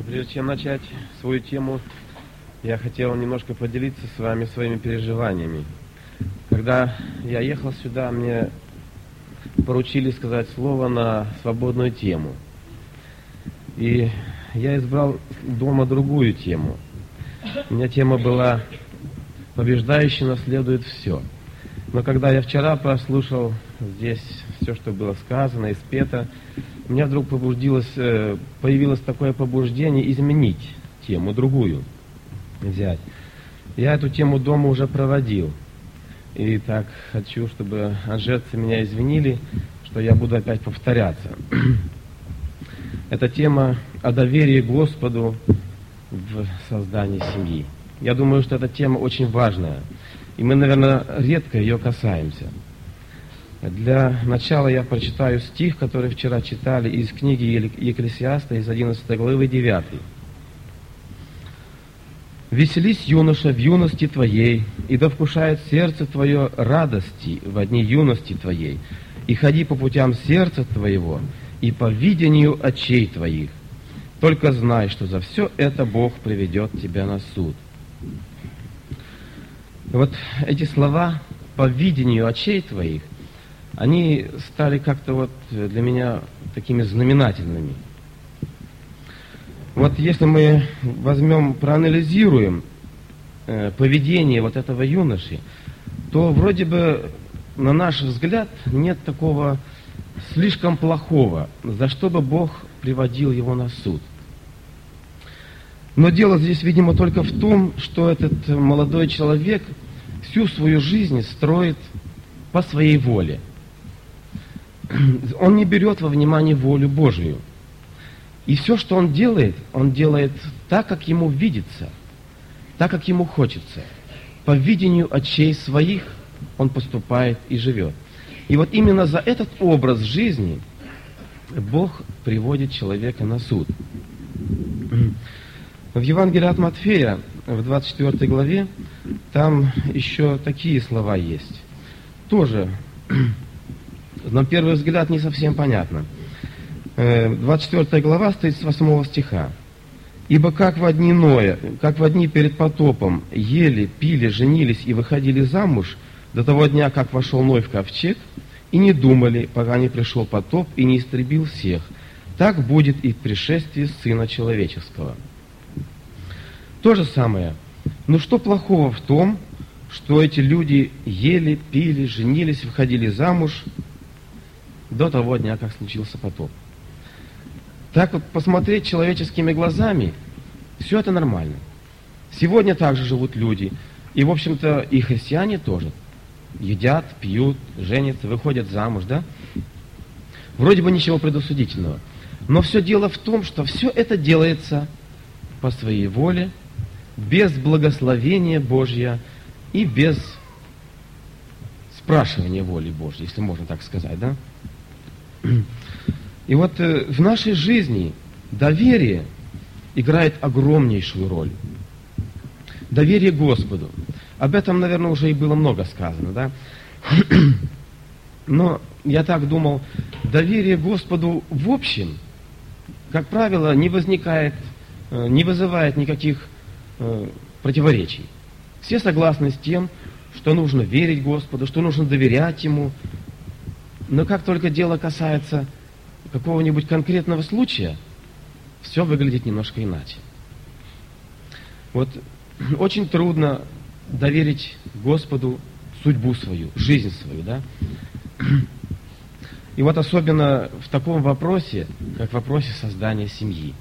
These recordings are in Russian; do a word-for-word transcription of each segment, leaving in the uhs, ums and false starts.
Прежде чем начать свою тему, я хотел немножко поделиться с вами своими переживаниями. Когда я ехал сюда, мне поручили сказать слово на свободную тему. И я избрал дома другую тему. У меня тема была «Побеждающий наследует все». Но когда я вчера прослушал здесь все, что было сказано и спето, у меня вдруг побудилось, появилось такое побуждение изменить тему, другую взять. Я эту тему дома уже проводил. И так хочу, чтобы анжетцы меня извинили, что я буду опять повторяться. Это тема о доверии Господу в создании семьи. Я думаю, что эта тема очень важная. И мы, наверное, редко ее касаемся. Для начала я прочитаю стих, который вчера читали из книги Екклесиаста, из одиннадцатой главы, девятый. «Веселись, юноша, в юности твоей, и да вкушает сердце твое радости в дни юности твоей, и ходи по путям сердца твоего, и по видению очей твоих. Только знай, что за все это Бог приведет тебя на суд». Вот эти слова «по видению очей твоих», они стали как-то вот для меня такими знаменательными. Вот если мы возьмем, проанализируем э, поведение вот этого юноши, то вроде бы, на наш взгляд, нет такого слишком плохого, за что бы Бог приводил его на суд. Но дело здесь, видимо, только в том, что этот молодой человек всю свою жизнь строит по своей воле. Он не берет во внимание волю Божию. И все, что он делает, он делает так, как ему видится, так, как ему хочется. По видению очей своих он поступает и живет. И вот именно за этот образ жизни Бог приводит человека на суд. В Евангелии от Матфея, в двадцать четвёртой главе, там еще такие слова есть. Тоже, на первый взгляд, не совсем понятно. двадцать четвёртая глава, с тридцать восьмого стиха. «Ибо как в дни Ноя, как в дни перед потопом, ели, пили, женились и выходили замуж до того дня, как вошел Ной в ковчег, и не думали, пока не пришел потоп и не истребил всех, так будет и в пришествии Сына Человеческого». То же самое. Ну что плохого в том, что эти люди ели, пили, женились, выходили замуж до того дня, как случился потоп? Так вот, посмотреть человеческими глазами, все это нормально. Сегодня также живут люди, и, в общем-то, и христиане тоже. Едят, пьют, женятся, выходят замуж, да? Вроде бы ничего предосудительного. Но все дело в том, что все это делается по своей воле, без благословения Божьего и без спрашивания воли Божьей, если можно так сказать, да? И вот э, в нашей жизни доверие играет огромнейшую роль. Доверие Господу. Об этом, наверное, уже и было много сказано, да? Но я так думал, доверие Господу в общем, как правило, не возникает, э, не вызывает никаких э, противоречий. Все согласны с тем, что нужно верить Господу, что нужно доверять Ему. Но как только дело касается какого-нибудь конкретного случая, все выглядит немножко иначе. Вот очень трудно доверить Господу судьбу свою, жизнь свою, да? И вот особенно в таком вопросе, как в вопросе создания семьи.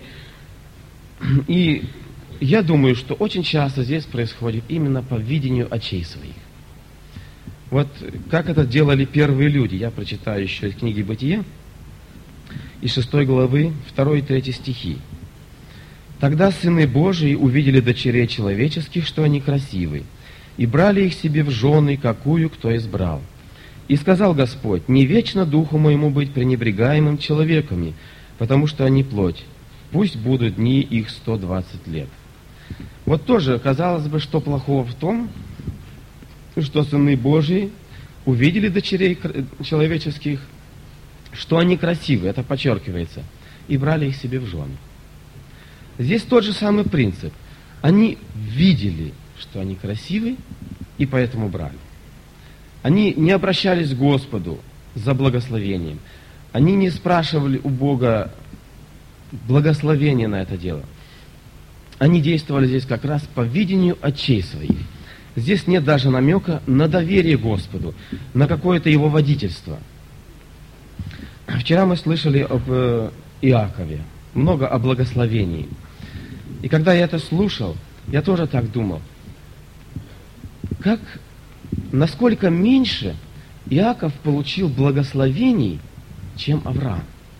И я думаю, что очень часто здесь происходит именно по видению очей своих. Вот как это делали первые люди, я прочитаю еще из книги «Бытие», из шестой главы, второй и третий стихи. «Тогда сыны Божии увидели дочерей человеческих, что они красивы, и брали их себе в жены, какую кто избрал. И сказал Господь: не вечно духу моему быть пренебрегаемым человеками, потому что они плоть. Пусть будут дни их сто двадцать лет». Вот тоже, казалось бы, что плохого в том, что сыны Божии увидели дочерей человеческих, что они красивы, это подчеркивается, и брали их себе в жены. Здесь тот же самый принцип. Они видели, что они красивы, и поэтому брали. Они не обращались к Господу за благословением. Они не спрашивали у Бога благословения на это дело. Они действовали здесь как раз по видению очей своих. Здесь нет даже намека на доверие Господу, на какое-то его водительство. Вчера мы слышали об Иакове, много о благословении. И когда я это слушал, я тоже так думал, как, насколько меньше Иаков получил благословений, чем Авраам.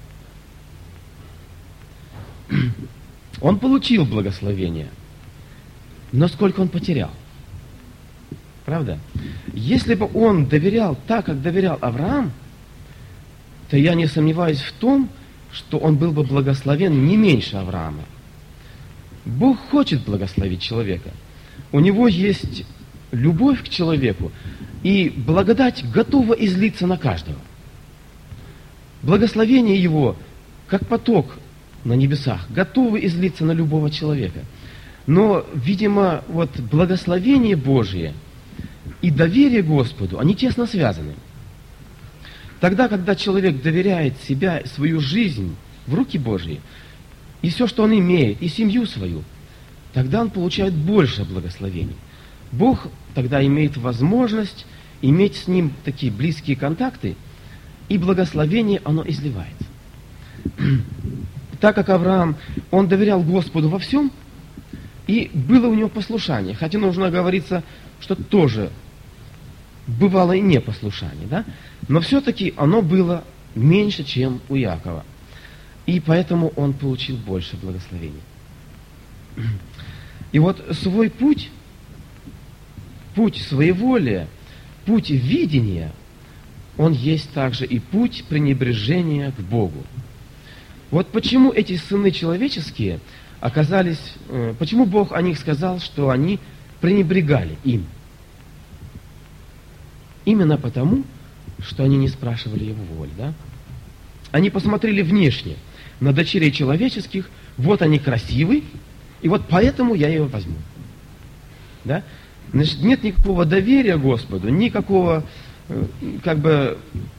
Он получил благословение, но сколько он потерял. Правда? Если бы он доверял так, как доверял Авраам, то я не сомневаюсь в том, что он был бы благословен не меньше Авраама. Бог хочет благословить человека. У него есть любовь к человеку, и благодать готова излиться на каждого. Благословение его, как поток на небесах, готовы излиться на любого человека. Но, видимо, вот благословение Божие и доверие Господу, они тесно связаны. Тогда, когда человек доверяет себя, свою жизнь в руки Божьи, и все, что он имеет, и семью свою, тогда он получает больше благословений. Бог тогда имеет возможность иметь с ним такие близкие контакты, и благословение, оно изливается. Так как Авраам, он доверял Господу во всем, и было у него послушание. Хотя нужно говориться, что тоже бывало и непослушание, да? Но все-таки оно было меньше, чем у Иакова. И поэтому он получил больше благословений. И вот свой путь, путь своеволия, путь видения, он есть также и путь пренебрежения к Богу. Вот почему эти сыны человеческие оказались, почему Бог о них сказал, что они пренебрегали им? Именно потому, что они не спрашивали его воли, да? Они посмотрели внешне на дочерей человеческих, вот они красивы, и вот поэтому я ее возьму. Да? Значит, нет никакого доверия Господу, никакого как бы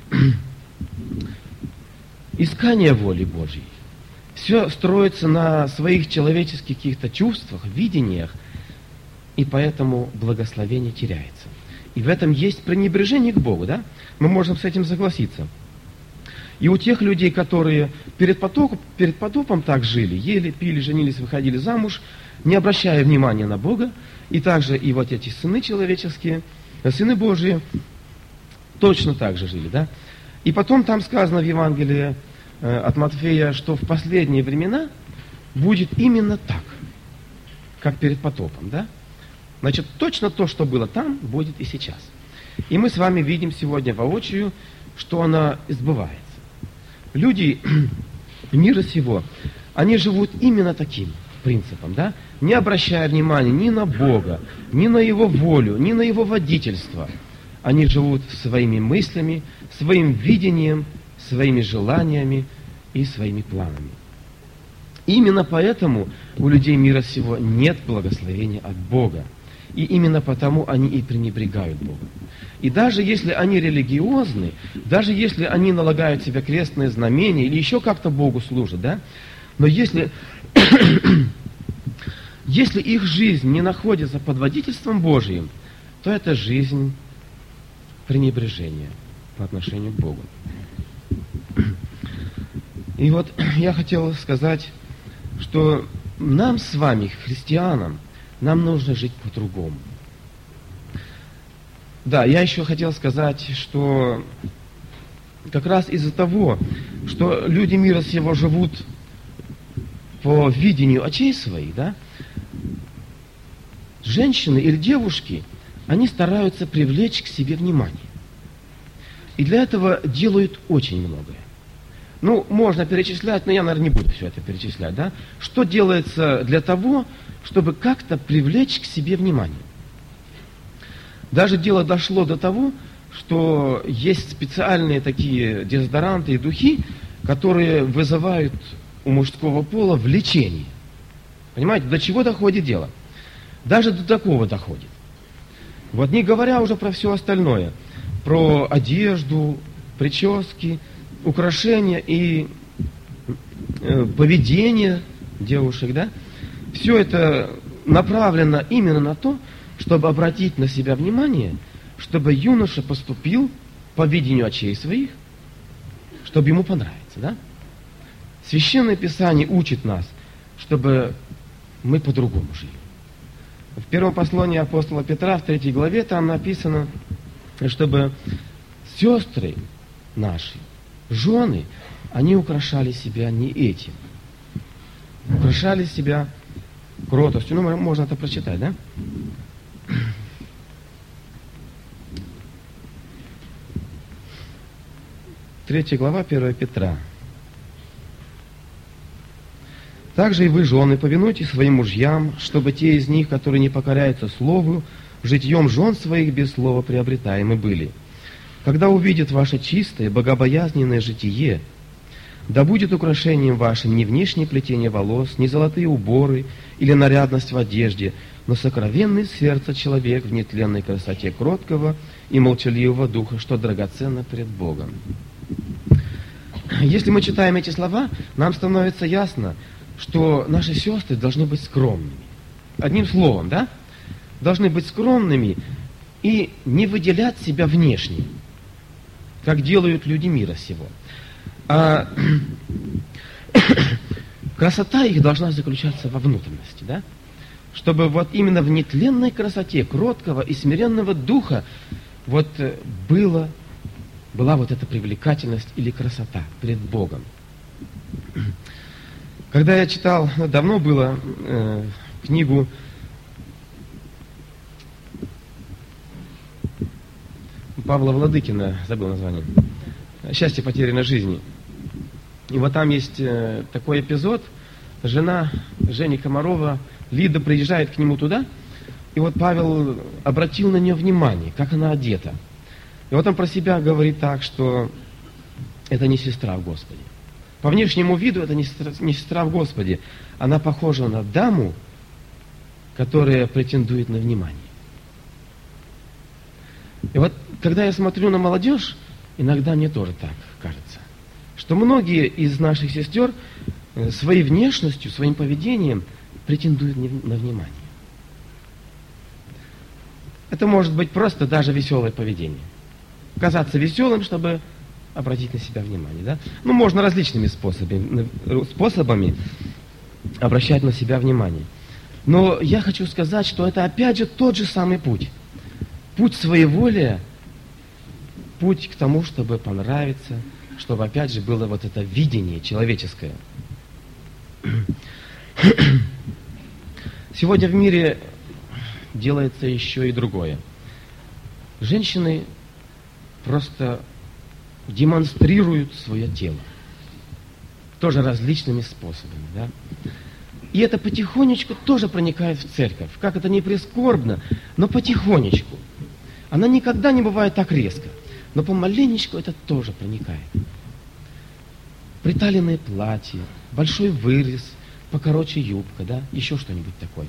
искания воли Божьей. Все строится на своих человеческих каких-то чувствах, видениях, и поэтому благословение теряется. И в этом есть пренебрежение к Богу, да? Мы можем с этим согласиться. И у тех людей, которые перед потопом, перед потопом так жили, ели, пили, женились, выходили замуж, не обращая внимания на Бога, и также и вот эти сыны человеческие, сыны Божьи, точно так же жили, да? И потом там сказано в Евангелии э, от Матфея, что в последние времена будет именно так, как перед потопом, да? Значит, точно то, что было там, будет и сейчас. И мы с вами видим сегодня воочию, что оно сбывается. Люди мира сего, они живут именно таким принципом, да? Не обращая внимания ни на Бога, ни на Его волю, ни на Его водительство. Они живут своими мыслями, своим видением, своими желаниями и своими планами. Именно поэтому у людей мира сего нет благословения от Бога. И именно потому они и пренебрегают Богом. И даже если они религиозны, даже если они налагают себе крестные знамения или еще как-то Богу служат, да, но если, если их жизнь не находится под водительством Божьим, то это жизнь пренебрежения по отношению к Богу. И вот я хотел сказать, что нам с вами, христианам, нам нужно жить по-другому. Да, я еще хотел сказать, что как раз из-за того, что люди мира сего живут по видению очей своих, да, женщины или девушки, они стараются привлечь к себе внимание. И для этого делают очень многое. Ну, можно перечислять, но я, наверное, не буду все это перечислять, да? Что делается для того, чтобы как-то привлечь к себе внимание? Даже дело дошло до того, что есть специальные такие дезодоранты и духи, которые вызывают у мужского пола влечение. Понимаете, до чего доходит дело? Даже до такого доходит. Вот не говоря уже про все остальное, про одежду, прически, украшения и э, поведение девушек, да? Все это направлено именно на то, чтобы обратить на себя внимание, чтобы юноша поступил по видению очей своих, чтобы ему понравиться, да? Священное Писание учит нас, чтобы мы по-другому жили. В первом послании апостола Петра, в третьей главе, там написано, чтобы сестры наши, жены, они украшали себя не этим. Украшали себя кротостью. Ну, можно это прочитать, да? Третья глава, первая Петра. Также и вы, жены, повинуйтесь своим мужьям, чтобы те из них, которые не покоряются слову, житьем жен своих без слова приобретаемы были. Когда увидят ваше чистое, богобоязненное житие, да будет украшением вашим не внешнее плетение волос, не золотые уборы или нарядность в одежде, но сокровенный сердце человек в нетленной красоте кроткого и молчаливого духа, что драгоценно пред Богом. Если мы читаем эти слова, нам становится ясно, что наши сестры должны быть скромными. Одним словом, да? Должны быть скромными и не выделять себя внешне, как делают люди мира сего. А красота их должна заключаться во внутренности, да? Чтобы вот именно в нетленной красоте кроткого и смиренного духа вот было, была вот эта привлекательность или красота пред Богом. Когда я читал, давно было, э, книгу Павла Владыкина, забыл название, «Счастье потерянной жизни». И вот там есть э, такой эпизод, жена Жени Комарова, Лида, приезжает к нему туда, и вот Павел обратил на нее внимание, как она одета. И вот он про себя говорит так, что это не сестра в Господе. По внешнему виду это не сестра, не сестра в Господе. Она похожа на даму, которая претендует на внимание. И вот, когда я смотрю на молодежь, иногда мне тоже так кажется, что многие из наших сестер своей внешностью, своим поведением претендуют на внимание. Это может быть просто даже веселое поведение. Казаться веселым, чтобы обратить на себя внимание, да? Ну, можно различными способами, способами обращать на себя внимание. Но я хочу сказать, что это опять же тот же самый путь. Путь своеволия, путь к тому, чтобы понравиться, чтобы опять же было вот это видение человеческое. Сегодня в мире делается еще и другое. Женщины просто демонстрируют свое тело. Тоже различными способами. Да? И это потихонечку тоже проникает в церковь. Как это ни прискорбно, но потихонечку. Она никогда не бывает так резко. Но помаленечку это тоже проникает. Приталенные платья, большой вырез, покороче юбка, да, еще что-нибудь такое.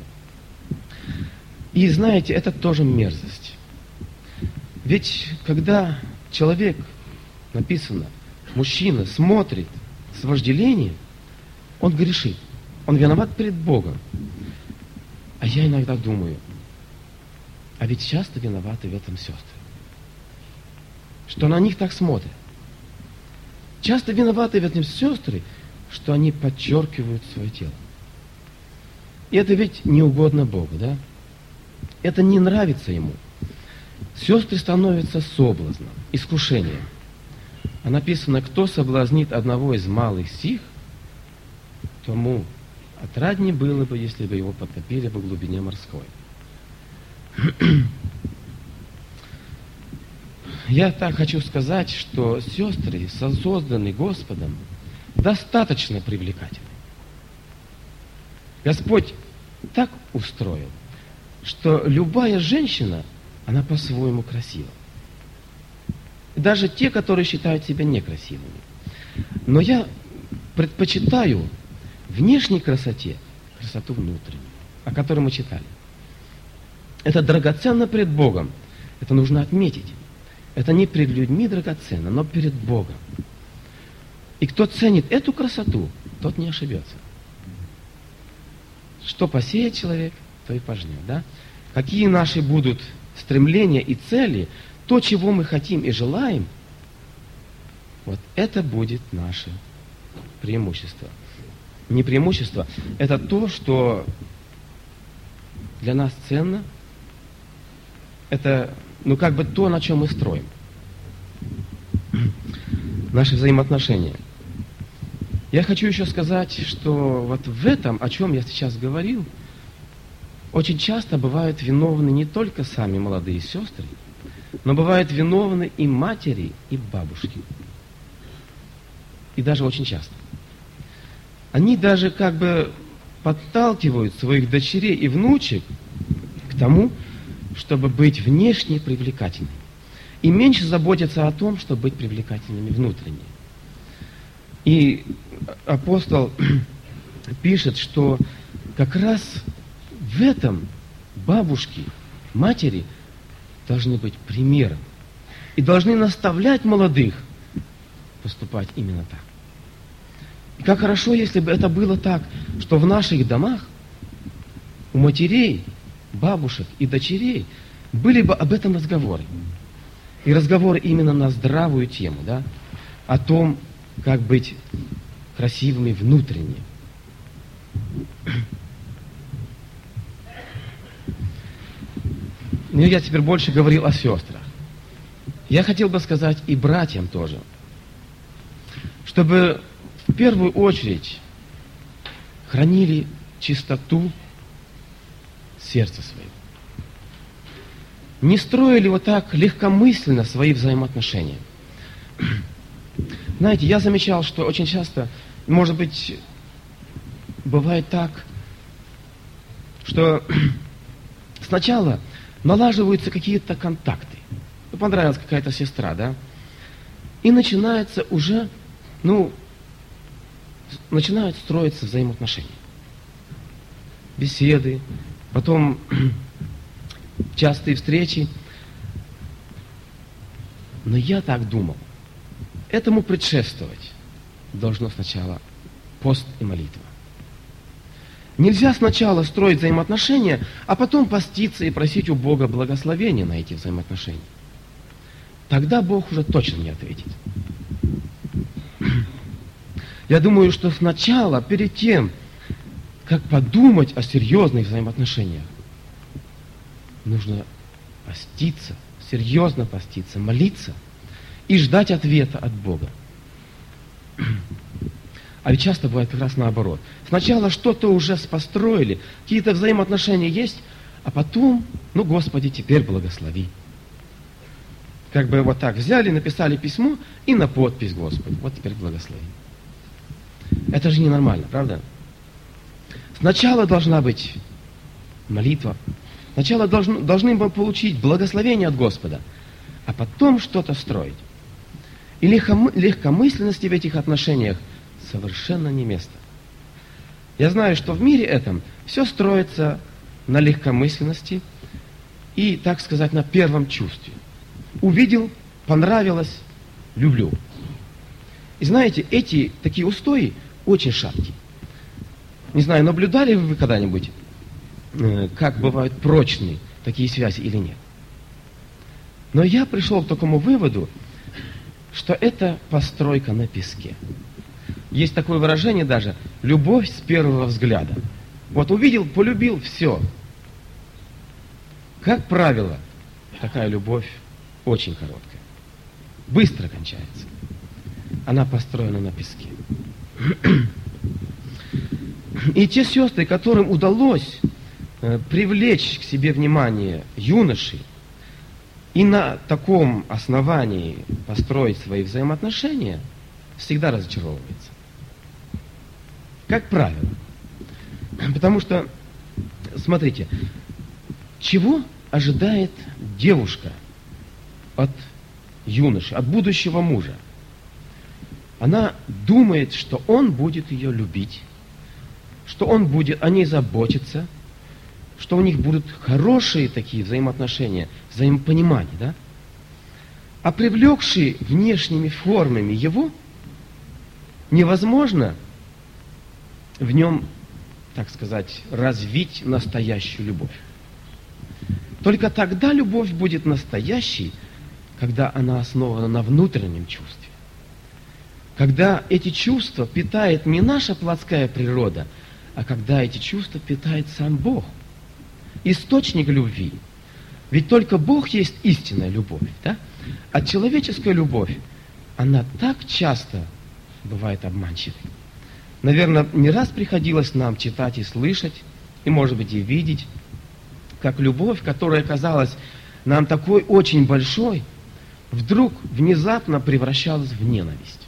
И знаете, это тоже мерзость. Ведь когда человек, написано, мужчина смотрит с вожделением, он грешит. Он виноват перед Богом. А я иногда думаю, а ведь часто виноваты в этом сестры. Что на них так смотрят. Часто виноваты в этом сестры, что они подчеркивают свое тело. И это ведь не угодно Богу, да? Это не нравится Ему. Сестры становятся соблазном, искушением. А написано, кто соблазнит одного из малых сих, тому отраднее было бы, если бы его потопили во глубине морской. Я так хочу сказать, что сестры, созданные Господом, достаточно привлекательны. Господь так устроил, что любая женщина, она по-своему красива. Даже те, которые считают себя некрасивыми. Но я предпочитаю внешней красоте красоту внутреннюю, о которой мы читали. Это драгоценно пред Богом. Это нужно отметить. Это не перед людьми драгоценно, но перед Богом. И кто ценит эту красоту, тот не ошибется. Что посеет человек, то и пожнет. Да? Какие наши будут стремления и цели, то, чего мы хотим и желаем, вот это будет наше преимущество. Не преимущество, это то, что для нас ценно. Это, ну, как бы то, на чем мы строим наши взаимоотношения. Я хочу еще сказать, что вот в этом, о чем я сейчас говорил, очень часто бывают виновны не только сами молодые сестры, но бывают виновны и матери, и бабушки. И даже очень часто. Они даже как бы подталкивают своих дочерей и внучек к тому, чтобы быть внешне привлекательными. И меньше заботятся о том, чтобы быть привлекательными внутренне. И апостол пишет, что как раз в этом бабушки, матери должны быть примером. И должны наставлять молодых поступать именно так. И как хорошо, если бы это было так, что в наших домах у матерей, бабушек и дочерей были бы об этом разговоры. И разговоры именно на здравую тему, да, о том, как быть красивыми внутренне. Но я теперь больше говорил о сестрах. Я хотел бы сказать и братьям тоже, чтобы в первую очередь хранили чистоту сердца своего. Не строили вот так легкомысленно свои взаимоотношения. Знаете, я замечал, что очень часто, может быть, бывает так, что сначала налаживаются какие-то контакты. Ну, понравилась какая-то сестра, да? И начинается уже, ну, начинают строиться взаимоотношения. Беседы, потом частые встречи. Но я так думал. Этому предшествовать должно сначала пост и молитва. Нельзя сначала строить взаимоотношения, а потом поститься и просить у Бога благословения на эти взаимоотношения. Тогда Бог уже точно не ответит. Я думаю, что сначала, перед тем, как подумать о серьезных взаимоотношениях, нужно поститься, серьезно поститься, молиться и ждать ответа от Бога. А ведь часто бывает как раз наоборот. Сначала что-то уже построили, какие-то взаимоотношения есть, а потом, ну, Господи, теперь благослови. Как бы вот так взяли, написали письмо и на подпись Господи. Вот теперь благослови. Это же ненормально, правда? Сначала должна быть молитва. Сначала должны, должны мы получить благословение от Господа, а потом что-то строить. И легком, легкомысленности в этих отношениях совершенно не место. Я знаю, что в мире этом все строится на легкомысленности и, так сказать, на первом чувстве. Увидел, понравилось, люблю. И знаете, эти такие устои очень шаткие. Не знаю, наблюдали вы когда-нибудь, как бывают прочные такие связи или нет. Но я пришел к такому выводу, что это постройка на песке. Есть такое выражение даже «любовь с первого взгляда». Вот увидел, полюбил, все. Как правило, такая любовь очень короткая. Быстро кончается. Она построена на песке. И те сестры, которым удалось э, привлечь к себе внимание юношей и на таком основании построить свои взаимоотношения, всегда разочаровываются. Как правило. Потому что, смотрите, чего ожидает девушка от юноши, от будущего мужа? Она думает, что он будет ее любить, что он будет о ней заботиться, что у них будут хорошие такие взаимоотношения, взаимопонимание, да? А привлекший внешними формами его, невозможно в нем, так сказать, развить настоящую любовь. Только тогда любовь будет настоящей, когда она основана на внутреннем чувстве. Когда эти чувства питает не наша плотская природа, а когда эти чувства питает сам Бог, источник любви. Ведь только Бог есть истинная любовь, да? А человеческая любовь, она так часто бывает обманчивой. Наверное, не раз приходилось нам читать и слышать, и, может быть, и видеть, как любовь, которая казалась нам такой очень большой, вдруг внезапно превращалась в ненависть.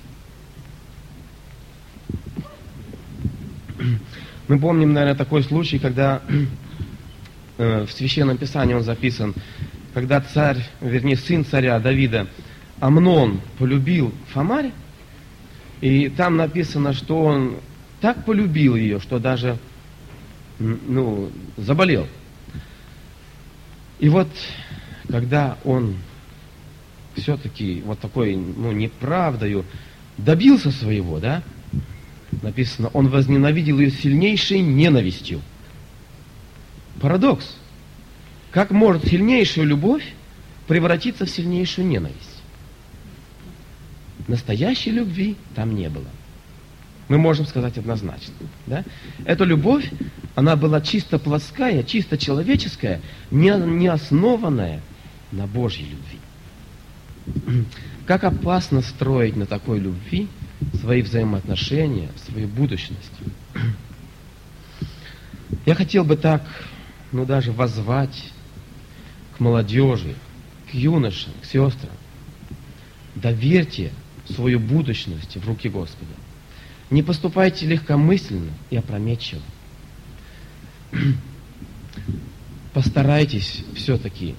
Мы помним, наверное, такой случай, когда э, в Священном Писании он записан, когда царь, вернее, сын царя Давида, Амнон, полюбил Фамарь, и там написано, что он так полюбил ее, что даже, ну, заболел. И вот, когда он все-таки вот такой, ну, неправдою добился своего, да, написано, он возненавидел ее сильнейшей ненавистью. Парадокс. Как может сильнейшая любовь превратиться в сильнейшую ненависть? Настоящей любви там не было. Мы можем сказать однозначно. Да? Эта любовь, она была чисто плотская, чисто человеческая, не, не основанная на Божьей любви. Как опасно строить на такой любви свои взаимоотношения, свою будущность. Я хотел бы так, ну даже воззвать к молодежи, к юношам, к сестрам. Доверьте свою будущность в руки Господа. Не поступайте легкомысленно и опрометчиво. Постарайтесь все-таки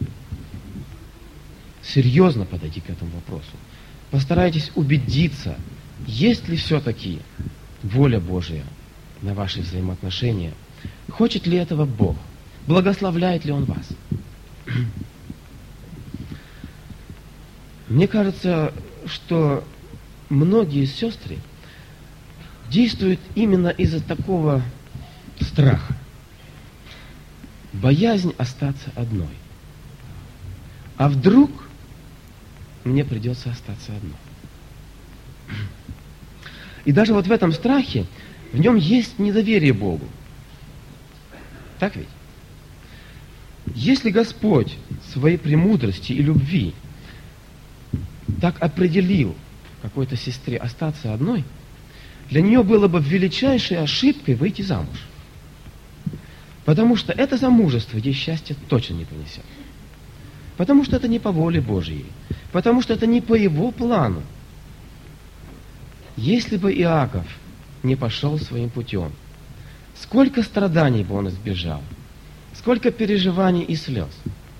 серьезно подойти к этому вопросу. Постарайтесь убедиться, есть ли все-таки воля Божия на ваши взаимоотношения. Хочет ли этого Бог? Благословляет ли Он вас? Мне кажется, что многие сестры действуют именно из-за такого страха. Боязнь остаться одной. А вдруг мне придется остаться одной. И даже вот в этом страхе, в нем есть недоверие Богу. Так ведь? Если Господь своей премудрости и любви так определил какой-то сестре остаться одной, для нее было бы величайшей ошибкой выйти замуж. Потому что это замужество ей счастья точно не принесет. Потому что это не по воле Божьей. Потому что это не по его плану. Если бы Иаков не пошел своим путем, сколько страданий бы он избежал, сколько переживаний и слез.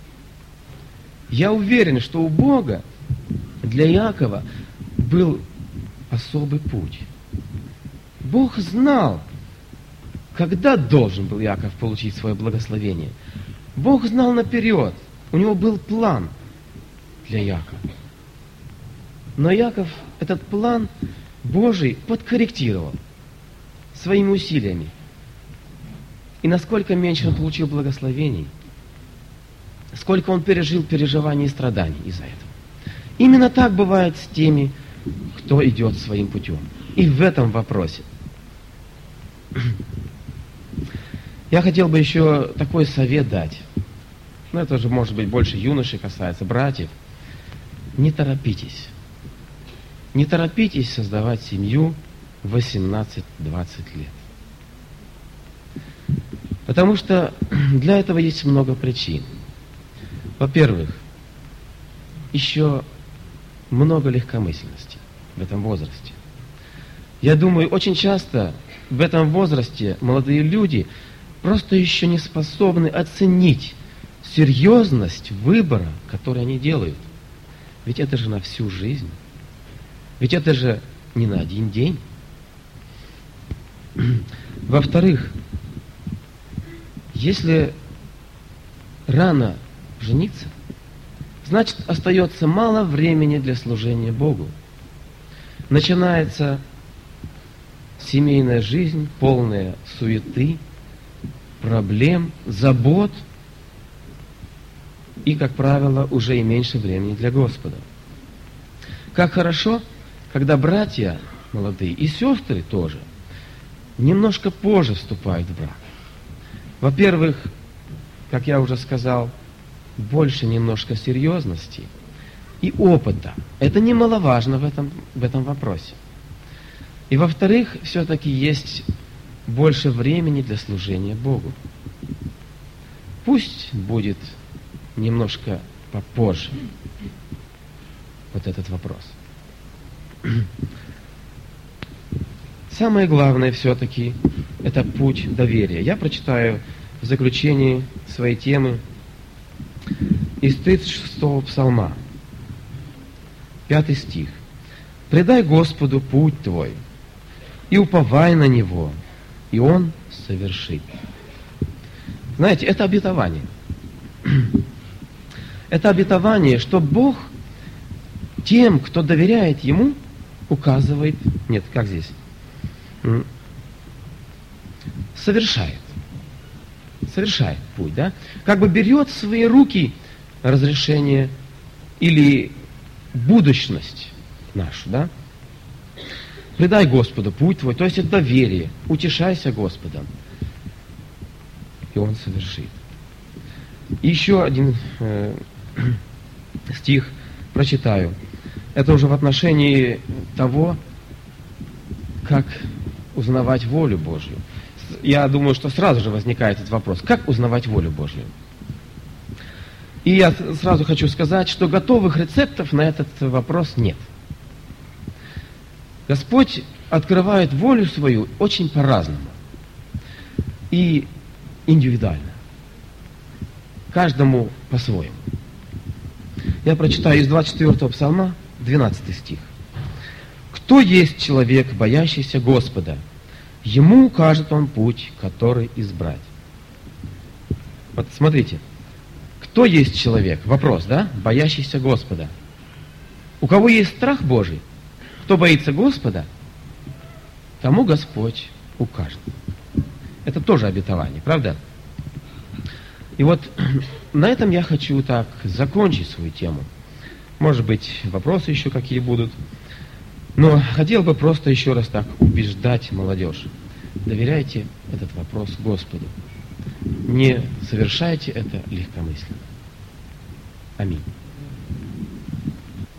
Я уверен, что у Бога для Иакова был особый путь. Бог знал, когда должен был Иаков получить свое благословение. Бог знал наперед. У него был план для Иакова. Но Иаков этот план Божий подкорректировал своими усилиями. И насколько меньше он получил благословений, сколько он пережил переживаний и страданий из-за этого. Именно так бывает с теми, кто идет своим путем. И в этом вопросе. Я хотел бы еще такой совет дать. Ну, это уже, может быть, больше юношей касается, братьев. Не торопитесь. Не торопитесь создавать семью в восемнадцать-двадцать лет. Потому что для этого есть много причин. Во-первых, еще много легкомысленности в этом возрасте. Я думаю, очень часто в этом возрасте молодые люди просто еще не способны оценить серьезность выбора, который они делают. Ведь это же на всю жизнь. Ведь это же не на один день. Во-вторых, если рано жениться, значит, остается мало времени для служения Богу. Начинается семейная жизнь, полная суеты, проблем, забот и, как правило, уже и меньше времени для Господа. Как хорошо, когда братья молодые и сестры тоже немножко позже вступают в брак. Во-первых, как я уже сказал, больше немножко серьезности и опыта. Это немаловажно в этом, в этом вопросе. И во-вторых, все-таки есть больше времени для служения Богу. Пусть будет немножко попозже вот этот вопрос. Самое главное все-таки это путь доверия. Я прочитаю в заключении своей темы из тридцать шестого псалма, пятый стих. «Предай Господу путь твой, и уповай на Него, и Он совершит». Знаете, это обетование. Это обетование, что Бог тем, кто доверяет Ему, указывает, нет, как здесь, совершает. Совершает путь, да? Как бы берет в свои руки разрешение или будущность нашу, да? Предай Господу путь твой, то есть это доверие, утешайся Господом, и Он совершит. И еще один э, стих прочитаю. Это уже в отношении того, как узнавать волю Божью. Я думаю, что сразу же возникает этот вопрос. Как узнавать волю Божью? И я сразу хочу сказать, что готовых рецептов на этот вопрос нет. Господь открывает волю свою очень по-разному и индивидуально. Каждому по-своему. Я прочитаю из двадцать четвёртого псалма, двенадцатый стих. «Кто есть человек, боящийся Господа? Ему укажет Он путь, который избрать». Вот смотрите. Кто есть человек? Вопрос, да? Боящийся Господа. У кого есть страх Божий? Кто боится Господа, тому Господь укажет. Это тоже обетование, правда? И вот на этом я хочу так закончить свою тему. Может быть, вопросы еще какие будут. Но хотел бы просто еще раз так убеждать молодежь. Доверяйте этот вопрос Господу. Не совершайте это легкомысленно. Аминь.